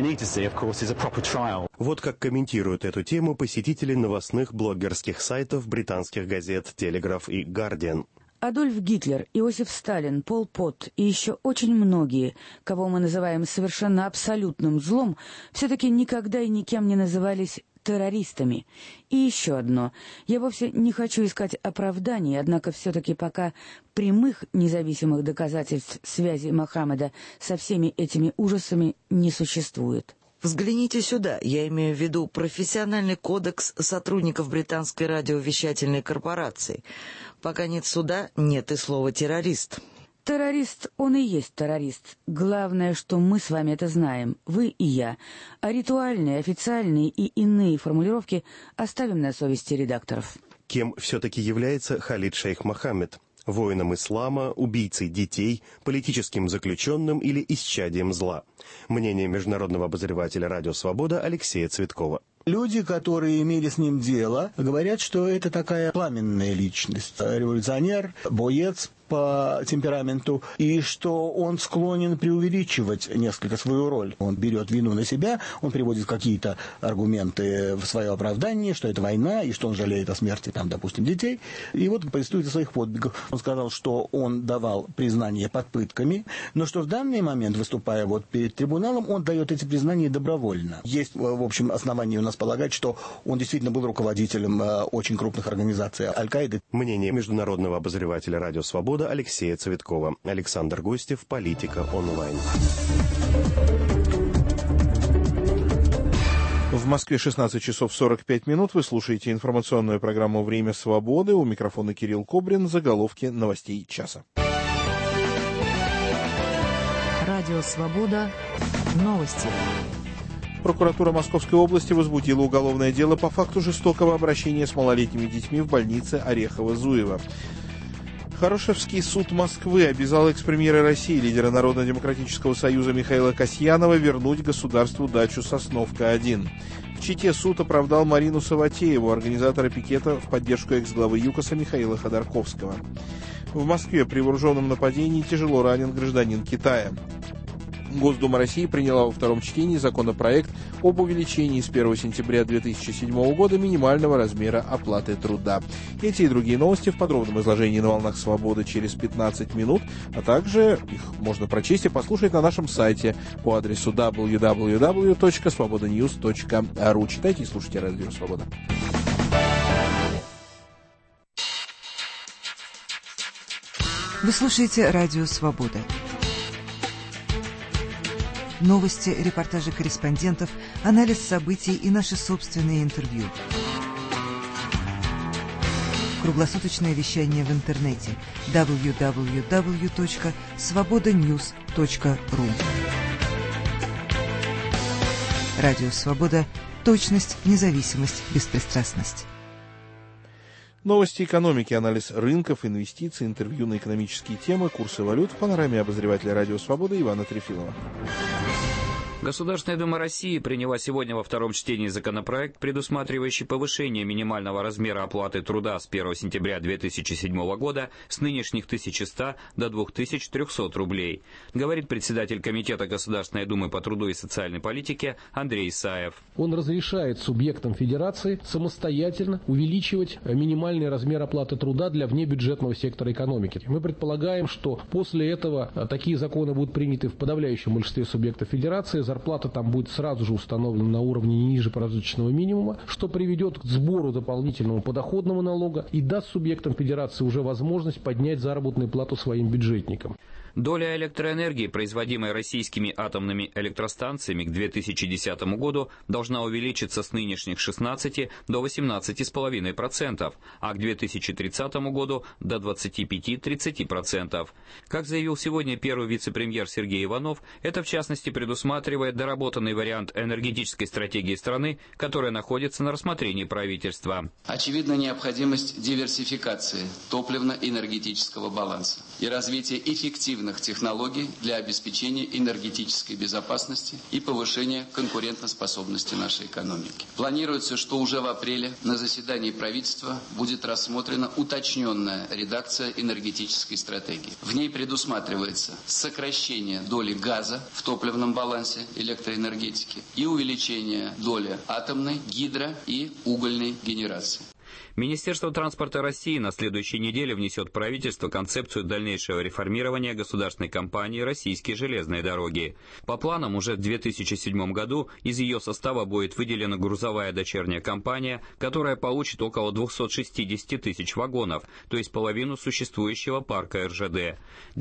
Вот как комментируют эту тему посетители новостных блогерских сайтов британских газет «Телеграф» и «Гардиан».
Адольф Гитлер, Иосиф Сталин, Пол Пот и еще очень многие, кого мы называем совершенно абсолютным злом, все-таки никогда и никем не назывались террористами. И еще одно. Я вовсе не хочу искать оправданий, однако все-таки пока прямых независимых доказательств связи Мохаммеда со всеми этими ужасами не существует.
Взгляните сюда, я имею в виду профессиональный кодекс сотрудников британской радиовещательной корпорации. Пока нет суда, нет и слова «террорист».
Террорист, он и есть террорист. Главное, что мы с вами это знаем, вы и я. А ритуальные, официальные и иные формулировки оставим на совести редакторов.
Кем все-таки является Халид Шейх Мохаммед? Воином ислама, убийцей детей, политическим заключенным или исчадием зла? Мнение международного обозревателя «Радио Свобода» Алексея Цветкова.
Люди, которые имели с ним дело, говорят, что это такая пламенная личность. Революционер, боец по темпераменту, и что он склонен преувеличивать несколько свою роль. Он берет вину на себя, он приводит какие-то аргументы в свое оправдание, что это война, и что он жалеет о смерти, там, допустим, детей. И вот повествует о своих подвигах. Он сказал, что он давал признания под пытками, но что в данный момент, выступая вот перед трибуналом, он дает эти признания добровольно. Есть, в общем, основания у нас полагать, что он действительно был руководителем очень крупных организаций Аль-Каиды.
Мнение международного обозревателя «Радио Свобода» Алексея Цветкова. Александр Гостев, «Политика онлайн».
В Москве 16 часов 45 минут. Вы слушаете информационную программу «Время свободы». У микрофона Кирилл Кобрин. Заголовки новостей часа.
Радио «Свобода». Новости.
Прокуратура Московской области возбудила уголовное дело по факту жестокого обращения с малолетними детьми в больнице Орехово-Зуево. Хорошевский суд Москвы обязал экс-премьера России, лидера Народно-демократического союза Михаила Касьянова, вернуть государству дачу Сосновка-1. В Чите суд оправдал Марину Саватееву, организатора пикета в поддержку экс-главы ЮКОСа Михаила Ходорковского. В Москве при вооруженном нападении тяжело ранен гражданин Китая. Госдума России приняла во втором чтении законопроект об увеличении с 1 сентября 2007 года минимального размера оплаты труда. Эти и другие новости в подробном изложении на волнах Свободы через 15 минут, а также их можно прочесть и послушать на нашем сайте по адресу www.svobodanews.ru. Читайте и слушайте Радио Свобода.
Вы слушаете Радио Свобода. Новости, репортажи корреспондентов, анализ событий и наши собственные интервью. Круглосуточное вещание в интернете www.svobodanews.ru. Радио «Свобода». Точность, независимость, беспристрастность.
Новости экономики, анализ рынков, инвестиций, интервью на экономические темы, курсы валют в панораме обозревателя «Радио Свобода» Ивана Трефилова.
Государственная Дума России приняла сегодня во втором чтении законопроект, предусматривающий повышение минимального размера оплаты труда с 1 сентября 2007 года с нынешних 1100 до 2300 рублей, говорит председатель Комитета Государственной Думы по труду и социальной политике Андрей Исаев.
Он разрешает субъектам федерации самостоятельно увеличивать минимальный размер оплаты труда для внебюджетного сектора экономики. Мы предполагаем, что после этого такие законы будут приняты в подавляющем большинстве субъектов федерации. Зарплата там будет сразу же установлена на уровне не ниже прожиточного минимума, что приведет к сбору дополнительного подоходного налога и даст субъектам федерации уже возможность поднять заработную плату своим бюджетникам.
Доля электроэнергии, производимой российскими атомными электростанциями к 2010 году, должна увеличиться с нынешних 16 до 18,5%, а к 2030 году до 25-30%. Как заявил сегодня первый вице-премьер Сергей Иванов, это в частности предусматривает доработанный вариант энергетической стратегии страны, которая находится на рассмотрении правительства.
Очевидна необходимость диверсификации топливно-энергетического баланса и развития эффективных технологий для обеспечения энергетической безопасности и повышения конкурентоспособности нашей экономики. Планируется, что уже в апреле на заседании правительства будет рассмотрена уточненная редакция энергетической стратегии. В ней предусматривается сокращение доли газа в топливном балансе электроэнергетики и увеличение доли атомной, гидро- и угольной генерации.
Министерство транспорта России на следующей неделе внесет в правительство концепцию дальнейшего реформирования государственной компании «Российские железные дороги». По планам, уже в 2007 году из ее состава будет выделена грузовая дочерняя компания, которая получит около 260 тысяч вагонов, то есть половину существующего парка РЖД. В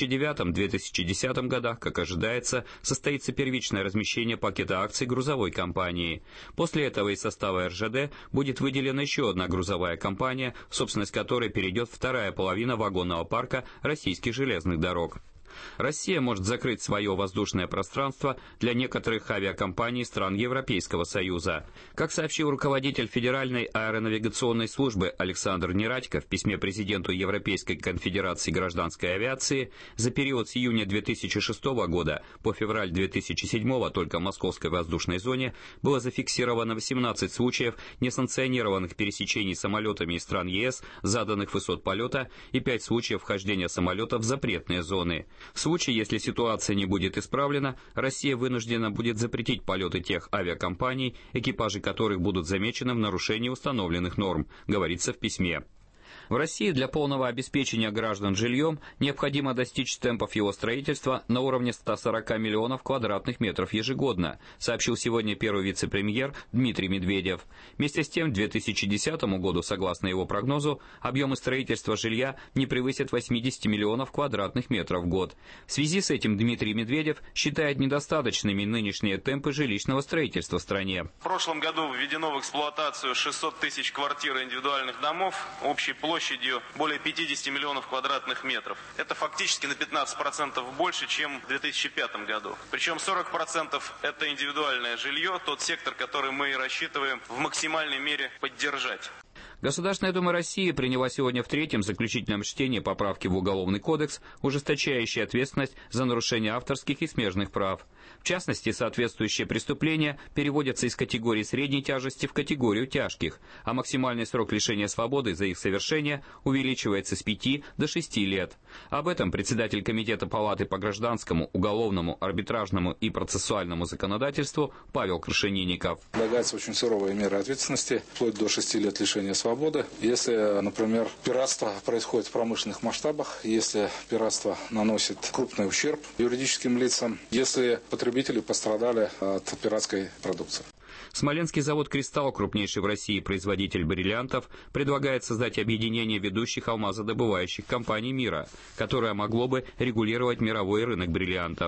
2009-2010 годах, как ожидается, состоится первичное размещение пакета акций грузовой компании. После этого из состава РЖД будет выделена еще одна грузовая компания, в собственность которой перейдет вторая половина вагонного парка российских железных дорог. Россия может закрыть свое воздушное пространство для некоторых авиакомпаний стран Европейского Союза. Как сообщил руководитель Федеральной аэронавигационной службы Александр Нерадько в письме президенту Европейской конфедерации гражданской авиации, за период с июня 2006 года по февраль 2007 только в московской воздушной зоне было зафиксировано 18 случаев несанкционированных пересечений самолетами из стран ЕС заданных высот полета и 5 случаев вхождения самолетов в запретные зоны. В случае, если ситуация не будет исправлена, Россия вынуждена будет запретить полеты тех авиакомпаний, экипажи которых будут замечены в нарушении установленных норм, говорится в письме. В России для полного обеспечения граждан жильем необходимо достичь темпов его строительства на уровне 140 миллионов квадратных метров ежегодно, сообщил сегодня первый вице-премьер Дмитрий Медведев. Вместе с тем, к 2010 году, согласно его прогнозу, объемы строительства жилья не превысят 80 миллионов квадратных метров в год. В связи с этим Дмитрий Медведев считает недостаточными нынешние темпы жилищного строительства в стране.
В прошлом году введено в эксплуатацию 600 тысяч квартир и индивидуальных домов общей площадью более 50 миллионов квадратных метров. Это фактически на 15% больше, чем в 2005 году. Причем 40% это индивидуальное жилье, тот сектор, который мы рассчитываем в максимальной мере поддержать.
Государственная Дума России приняла сегодня в третьем заключительном чтении поправки в Уголовный кодекс, ужесточающие ответственность за нарушение авторских и смежных прав. В частности, соответствующие преступления переводятся из категории средней тяжести в категорию тяжких, а максимальный срок лишения свободы за их совершение увеличивается с 5 до 6 лет. Об этом председатель Комитета Палаты по гражданскому, уголовному, арбитражному и процессуальному законодательству Павел Крашенинников.
Предлагается очень суровые меры ответственности, вплоть до 6 лет лишения свободы. Если, например, пиратство происходит в промышленных масштабах, если пиратство наносит крупный ущерб юридическим лицам, если потребители пострадали от пиратской продукции.
Смоленский завод «Кристалл», крупнейший в России производитель бриллиантов, предлагает создать объединение ведущих алмазодобывающих компаний мира, которое могло бы регулировать мировой рынок бриллиантов.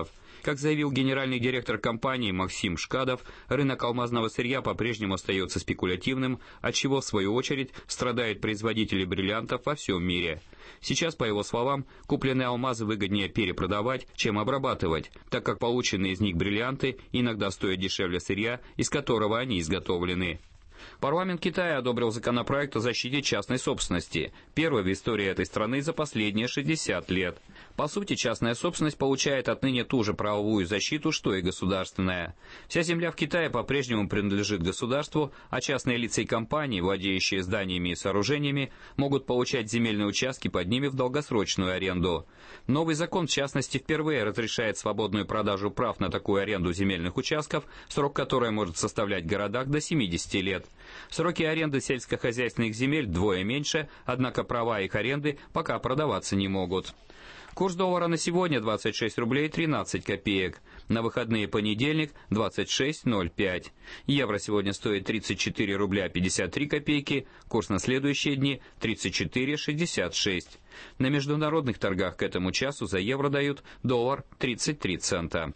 Как заявил генеральный директор компании Максим Шкадов, рынок алмазного сырья по-прежнему остается спекулятивным, от чего, в свою очередь, страдают производители бриллиантов во всем мире. Сейчас, по его словам, купленные алмазы выгоднее перепродавать, чем обрабатывать, так как полученные из них бриллианты иногда стоят дешевле сырья, из которого они изготовлены. Парламент Китая одобрил законопроект о защите частной собственности, первый в истории этой страны за последние 60 лет. По сути, частная собственность получает отныне ту же правовую защиту, что и государственная. Вся земля в Китае по-прежнему принадлежит государству, а частные лица и компании, владеющие зданиями и сооружениями, могут получать земельные участки под ними в долгосрочную аренду. Новый закон, в частности, впервые разрешает свободную продажу прав на такую аренду земельных участков, срок которой может составлять в городах до 70 лет. Сроки аренды сельскохозяйственных земель вдвое меньше, однако права их аренды пока продаваться не могут. Курс доллара на сегодня 26 рублей 13 копеек. На выходные понедельник 26,05. Евро сегодня стоит 34 рубля 53 копейки. Курс на следующие дни 34,66. На международных торгах к этому часу за евро дают доллар 33 цента.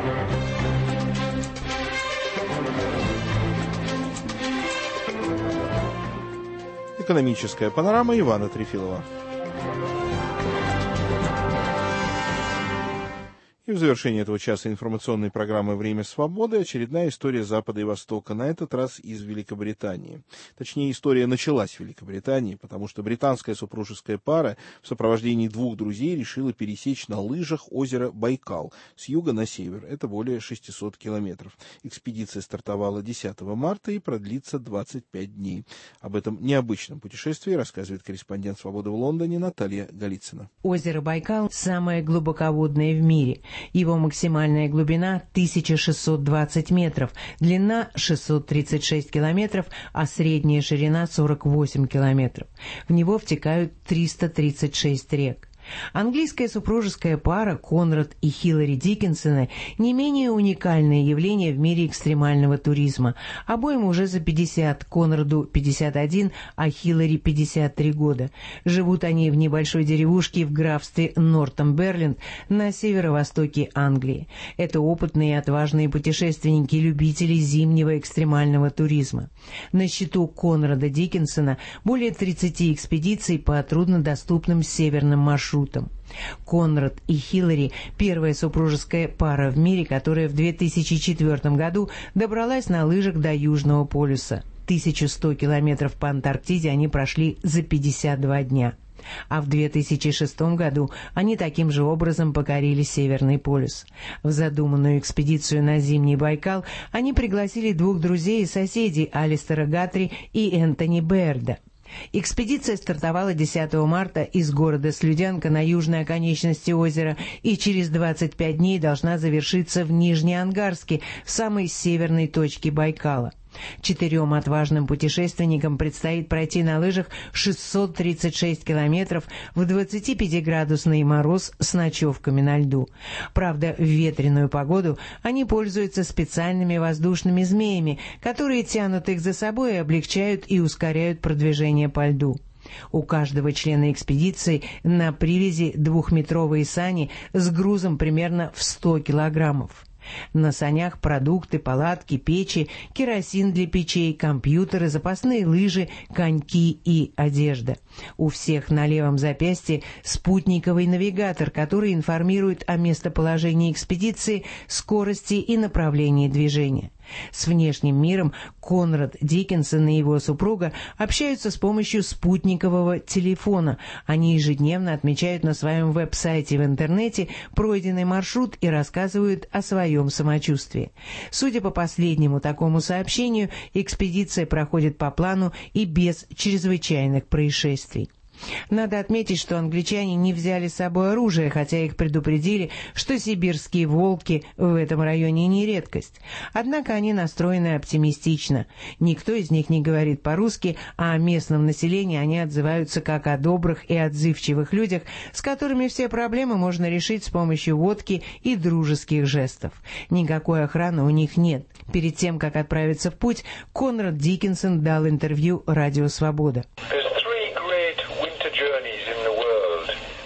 Экономическая панорама Ивана Трефилова. И в завершении этого часа информационной программы «Время свободы» очередная история Запада и Востока, на этот раз из Великобритании. Точнее, история началась в Великобритании, потому что британская супружеская пара в сопровождении двух друзей решила пересечь на лыжах озеро Байкал с юга на север. Это более 600 километров. Экспедиция стартовала 10 марта и продлится 25 дней. Об этом необычном путешествии рассказывает корреспондент «Свободы» в Лондоне Наталья Голицына.
Озеро Байкал самое глубоководное в мире. Его максимальная глубина 1620 метров, длина 636 километров, а средняя ширина 48 километров. В него втекают 336 рек. Английская супружеская пара Конрад и Хиллари Диккенсоны не менее уникальное явление в мире экстремального туризма. Обоим уже за 50, Конраду 51, а Хиллари 53 года. Живут они в небольшой деревушке в графстве Нортумберленд на северо-востоке Англии. Это опытные и отважные путешественники, любители зимнего экстремального туризма. На счету Конрада Диккенсона более 30 экспедиций по труднодоступным северным маршрутам. Конрад и Хиллари – первая супружеская пара в мире, которая в 2004 году добралась на лыжах до Южного полюса. 1100 километров по Антарктиде они прошли за 52 дня. А в 2006 году они таким же образом покорили Северный полюс. В задуманную экспедицию на зимний Байкал они пригласили двух друзей и соседей Алистера Гатри и Энтони Берда. Экспедиция стартовала 10 марта из города Слюдянка на южной оконечности озера и через 25 дней должна завершиться в Нижнеангарске, в самой северной точке Байкала. 4 отважным путешественникам предстоит пройти на лыжах 636 километров в 25-градусный мороз с ночевками на льду. Правда, в ветреную погоду они пользуются специальными воздушными змеями, которые тянут их за собой и облегчают и ускоряют продвижение по льду. У каждого члена экспедиции на привязи 2-метровые сани с грузом примерно в 100 килограммов. На санях продукты, палатки, печи, керосин для печей, компьютеры, запасные лыжи, коньки и одежда. У всех на левом запястье спутниковый навигатор, который информирует о местоположении экспедиции, скорости и направлении движения. С внешним миром Конрад Диккенсон и его супруга общаются с помощью спутникового телефона. Они ежедневно отмечают на своем веб-сайте в интернете пройденный маршрут и рассказывают о своем самочувствии. Судя по последнему такому сообщению, экспедиция проходит по плану и без чрезвычайных происшествий. Надо отметить, что англичане не взяли с собой оружие, хотя их предупредили, что сибирские волки в этом районе не редкость. Однако они настроены оптимистично. Никто из них не говорит по-русски, а о местном населении они отзываются как о добрых и отзывчивых людях, с которыми все проблемы можно решить с помощью водки и дружеских жестов. Никакой охраны у них нет. Перед тем, как отправиться в путь, Конрад Диккенсон дал интервью «Радио Свобода».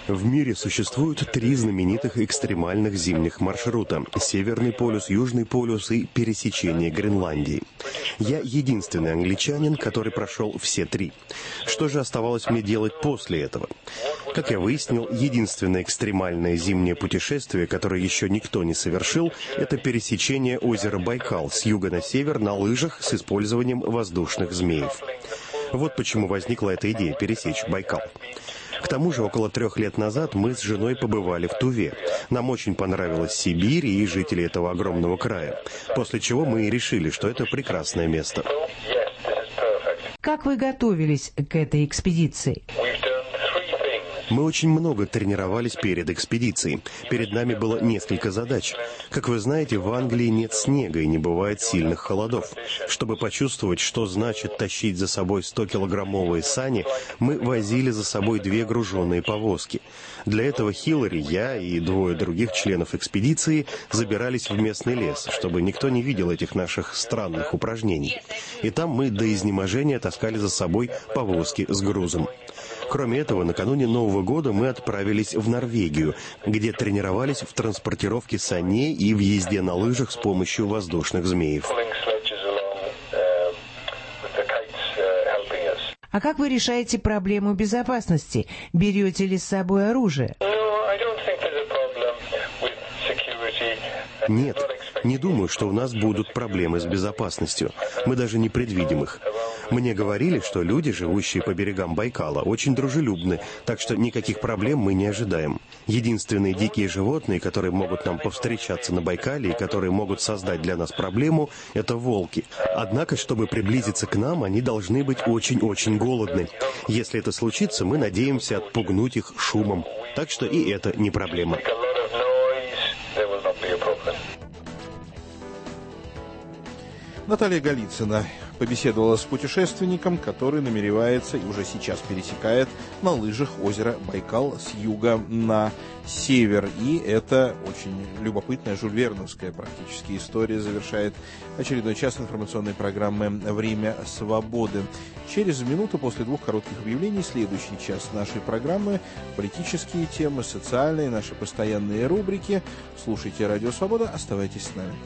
В мире существуют 3 знаменитых экстремальных зимних маршрута – Северный полюс, Южный полюс и пересечение Гренландии. Я единственный англичанин, который прошел все 3. Что же оставалось мне делать после этого? Как я выяснил, единственное экстремальное зимнее путешествие, которое еще никто не совершил, это пересечение озера Байкал с юга на север на лыжах с использованием воздушных змеев. Вот почему возникла эта идея пересечь Байкал. К тому же, около 3 лет назад мы с женой побывали в Туве. Нам очень понравилась Сибирь и жители этого огромного края. После чего мы и решили, что это прекрасное место.
Как вы готовились к этой экспедиции?
Мы очень много тренировались перед экспедицией. Перед нами было несколько задач. Как вы знаете, в Англии нет снега и не бывает сильных холодов. Чтобы почувствовать, что значит тащить за собой 100-килограммовые сани, мы возили за собой 2 груженные повозки. Для этого Хиллари, я и 2 других членов экспедиции забирались в местный лес, чтобы никто не видел этих наших странных упражнений. И там мы до изнеможения таскали за собой повозки с грузом. Кроме этого, накануне Нового года мы отправились в Норвегию, где тренировались в транспортировке саней и в езде на лыжах с помощью воздушных змеев.
А как вы решаете проблему безопасности? Берете ли с собой оружие?
Нет, не думаю, что у нас будут проблемы с безопасностью. Мы даже не предвидим их. Мне говорили, что люди, живущие по берегам Байкала, очень дружелюбны, так что никаких проблем мы не ожидаем. Единственные дикие животные, которые могут нам повстречаться на Байкале и которые могут создать для нас проблему, это волки. Однако, чтобы приблизиться к нам, они должны быть очень-очень голодны. Если это случится, мы надеемся отпугнуть их шумом. Так что и это не проблема.
Наталья Голицына побеседовала с путешественником, который намеревается и уже сейчас пересекает на лыжах озеро Байкал с юга на север. И это очень любопытная жюльверновская практически история завершает очередной час информационной программы «Время свободы». Через минуту после 2 коротких объявлений следующий час нашей программы. Политические темы, социальные, наши постоянные рубрики. Слушайте «Радио Свобода», оставайтесь с нами.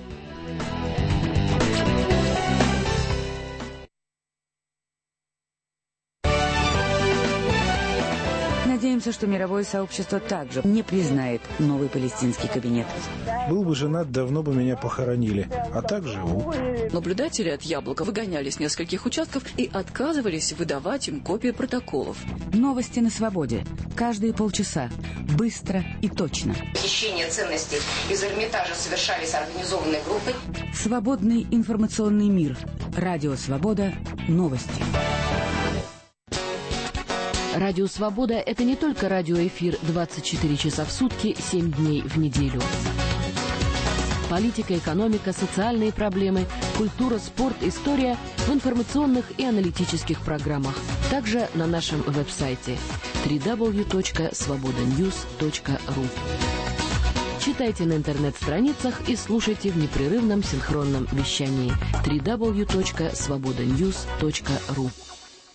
Надеемся, что мировое сообщество также не признает новый палестинский кабинет.
Был бы женат, давно бы меня похоронили. А так живу.
Наблюдатели от «Яблока» выгоняли с нескольких участков и отказывались выдавать им копии протоколов.
Новости на свободе. Каждые полчаса. Быстро и точно.
Хищение ценностей из Эрмитажа совершались организованной группой.
Свободный информационный мир. Радио «Свобода». Новости.
Радио «Свобода» — это не только радиоэфир 24 часа в сутки, 7 дней в неделю. Политика, экономика, социальные проблемы, культура, спорт, история в информационных и аналитических программах. Также на нашем веб-сайте www.svobodanews.ru. Читайте на интернет-страницах и слушайте в непрерывном синхронном вещании www.svobodanews.ru.